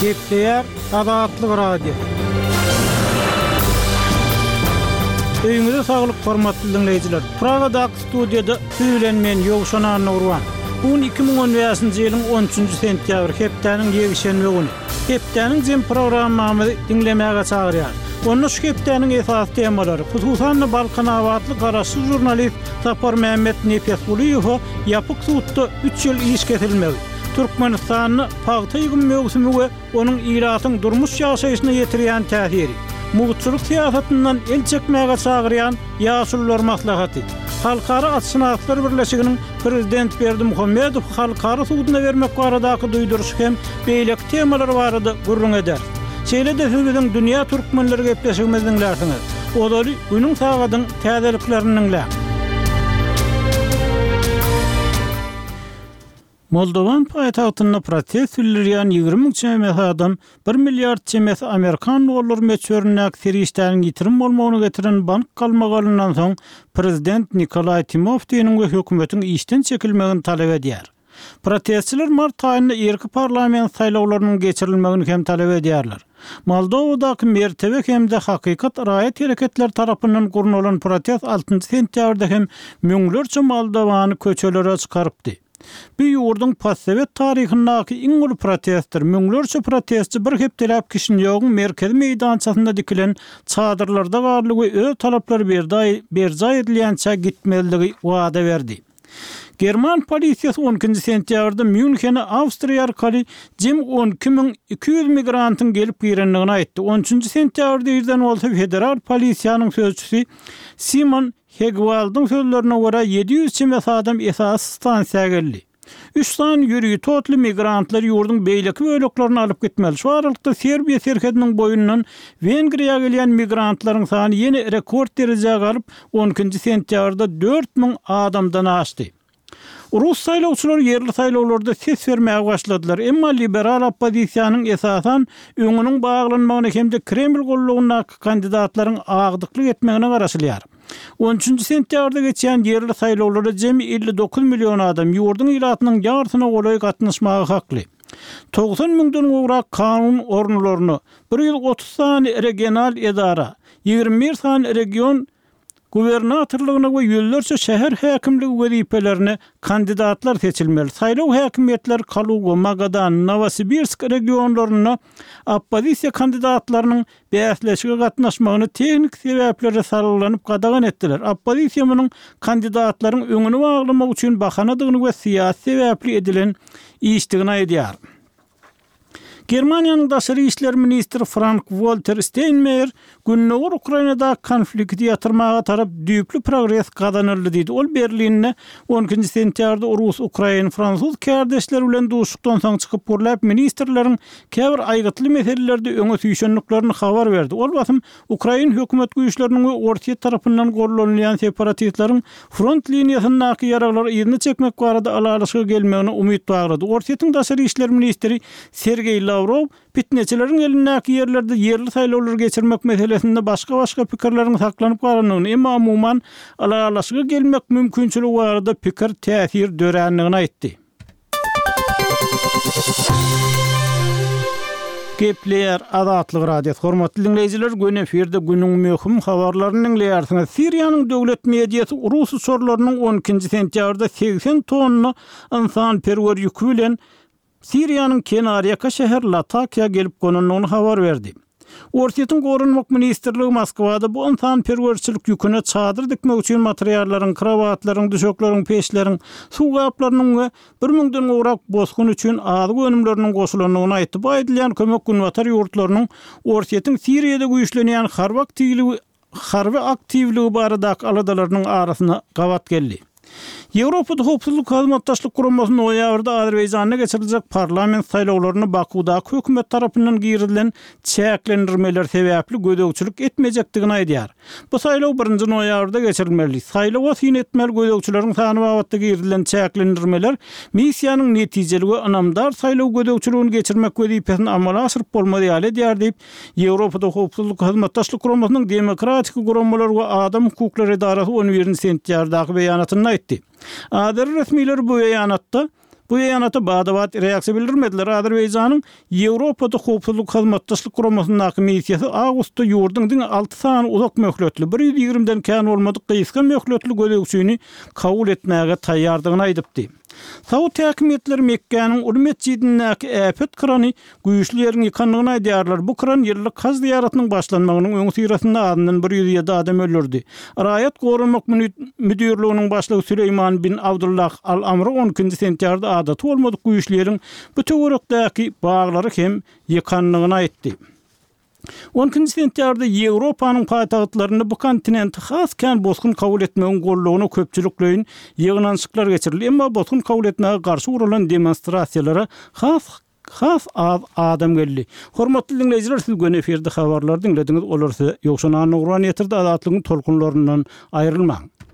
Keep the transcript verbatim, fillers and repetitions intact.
Kepler Adatlyk radio. Öýüňizde saglyk hormatly dinleýijiler. Pragadak studiýada süýlenmen Ýogşan Nurwan. Bu iki ming on beşinji ýylyň on üçünji sentýabr hepdeniň ýegişenme güni. Hepdeniň jem programmamy dinlemäge çagyrýar. Onu şu hepdeniň esas temalary, hususan Balkan awatly garaşy jurnalist Sapar Mehmet Nefesguliýow ýapyk suwtda üç ýyl iş kesilmegi. Türkmenistanyny paýta ýygyn mögsümi we onuň ýylatyň durmuş ýaşaýyşyna ýetirýän täsiri. Muğutçuluk siyasetından el çekmeye çağırayan Yaşullar maslahaty. Halkara Atşynaslar Birleşiginiň Prezident Berdimuhammedow halkara suwduna vermek baradaky duýduruş hem beýlek temalar barada gurrun eder. Şeýle-de hüzüň dünýä türkmenleri gepleşigimiziň läsiňiz. Olary günüň sagadyň täzeliklerini lä. Moldovan paýtagtyna protest bildirýän ýygrimi çemes adam bir milliard çemes Amerikan dollar meçörüne aksirişlerin ýitirim bolmagyny getiren bank galmagalyndan soň Prezident Nikolay Timofeýewiň we hökümetiň işden çekilmegini talep edýär. Protestçiler mart aýynda erki parlament saýlawlarynyň geçirilmegini hem talep edýärler. Moldowadaky mertebe hemde hakykat raýat hereketler tarapyndan gurnulan protest altynjy sentýabrda hem müňlerçe Moldowany köçelere çykarypdy. Bu ýurdun postsovet taryhyndaky iň uly protestler, müňlerçe protestçi bir hepdelap kişiniň ýogyň merkezi meýdançasynda dikilen çadyrlarda garlygy öz talaplary berdi, berja edilýänçe gitmeligi wada berdi. German polisiýasy on ikinji sentýabrda Münchene Awstriýa arkaly jem on iki ming iki ýüz migrantyň gelip girenligini aýtdy. on üçünji sentýabrda ýerden bolsa federal polisiýanyň sözçüsi Simon Hegwald'ın sözlerine göre yedi yüz çemes adam esas stansiýaga geldi. üç san ýürügi totly migrantlar ýurdun beýleki böleklerini alyp gitmeli. Şu aralykda Serbiýa serhediniň boýundan Wengriýa gelýän migrantlaryň sany ýene rekord derejäge galyp on ikinji sentýabrda dört ming adamdan aşdy. Rus saýlawçylary ýerli saýlawlarda ses bermäge başladylar. Emma liberal oppozisiýanyň esasan öňüniň baglanmagyna hemde Kreml gollugyna kandidatlaryň agdyklyk etmegine garaşylýar. on üçünji sentýabrda geçýän ýerli saýlawlarda jemi elli dokuz million adam ýurdun ýylatynyň ýartyna golay gatnaşmagy hakly. doksan mingden gowrak kanun ornlaryny, bir ýyl otuz sany regional edara, ýigirmi bir sany region gubernatorlygyna we ýüllerçe şäher häkimligi wezipelerini kandidatlar seçilmeli. Saýlaw häkimetler Kaluga, Magadan, Novosibirsk regionlaryna oppozisiýa kandidatlarynyň bäsleşige gatnaşmagyny teknik sebäplere saralanyp gadagan etdiler. Oppozisiýanyň kandidatlaryň öňüni baglamak üçin bahanadygyny we siýasy sebäpli edilen işdigini aýdýar. Germaniýanyň daşary işler ministri Frank-Walter Steinmeier günnäger Ukrainada konflikti ýatyrmaga tarap düýpli progress kazanyldy diýdi. Ol Berlinne on ikinji sentýabrda Rus, Ukrain, Fransuz kardeşler bilen duşukdan soň çykyp gurlap ministrleriň käbir aýgytly meselelerde öňe süýşenliklerini habar berdi. Ol basym Ukrain hökümet güýçleriniň we Orta tarapyndan gorlanýan separatistlaryň front liniýasyndaky ýaraglary ýerine çekmek barada alalyşyga gelmegine umyt baglady. Ortaýyň daşary işler ministri Sergey Lavrov pitneçileriň elindäki ýerlerde ýerli saýlawlar geçirmek meselesinde başga-başga pikirleriň saklanyp galanyny, emma umuman alalyşyga gelmek mümkinçiligi barada pikir täsir döränligini aýtdy. Kepler Adatlyk radio hormatly dinleýijiler, gün eferde günüň möhüm habarlaryny dinleýärsiňiz. Siriýanyň döwlet mediýasy Rus uçurlarynyň on ikinji sentýabrda seksen tonna insan perwer ýükü bilen Siriýanyň Kenariyaka şäher Latakia gelip gonanyny habar berdi. Ortaýyň gorunmak ministrligi Moskwada bu insan perwerçilik ýüküne çadyr dikmek üçin materiallaryň, krawatlaryň, döşeklaryň, peşleriň, suw gaplarynyň we bir mingden gowrak bosgun üçin adyk önümleriniň goşulanyny aýtdy. Bu aýdylýan kömek günwatar ýurtlarynyň Ortaýyň Siriýede güýçlenýän harby aktivligi, harby aktivligi baradaky aladalarynyň arasyna gawat geldi. Ýewropada hopsuzlyk hazmatdaşlyk guramasynyň noýabrda Azerbaýjanda geçiriljek parlament saýlawlaryny Bakuda hökümet tarapyndan girilen çäklendirmeler sebäpli gödögçülük etmejekdigini aýdýar. Bu saýlaw birinji noýabrda geçirilmeli. Saýlawa syn etmeli gödögçüleriň sany wagtda girilen çäklendirmeler missiýanyň netijeligi anamdar saýlaw gödögçüligini geçirmek wezipesini amala aşyryp bolmady ýaly diýär diýip Ýewropada hopsuzlyk hazmatdaşlyk guramasynyň demokratik guramalar we adam hukuklary idarasy on birinji sentýardaky beýanatyny aýtdy. Adar resmiler bu beýanatda Bu ýanata badabat reaksiýa bildirmediler. Azerbaýjanyň Ýewropada howpsuzlyk hyzmatdaşlyk guramasynyň missiýasy awgustda ýurdun alty sany uzak möhletli bir ýüz ýigrimden kän bolmadyk gysga möhletli gölegçini kabul etmäge taýýardygyny aýdypdy. Saud häkimetleri Mekke'nin Urmet Cidinäki äpet krany güýçlilerini ýykanlygyny aýdýarlar. Bu kran ýyllyk haz ziýaratynyň başlanmagynyň öňü syrasynda adından bir ýüz ýedi adam öldürdi. Raýat gorumak müdürliginiň başlygy Süleyman bin Abdullah al-Amr on ikinji sentýarda adaty bolmadyk güýçlilerin bu töwerekdäki baglary hem ýykanlygyny aýtdy. on ikinji sentýarda Ýewropanyň paýtagtlaryny bu kontinenti hasken bozgun kabul etmegiň gollugyny köpçülikleýin ýygnançyklar geçirildi. Emma bozgun kabul etmäge garşy urulan demonstrasiýalara has has az adam geldi. Hormatly dinleýijiler, siz göne eferde habarlar dinlediňiz. Olar size ýokşana nurwan ýetirdi, azatlygyň tolkunlaryndan aýrylmaň.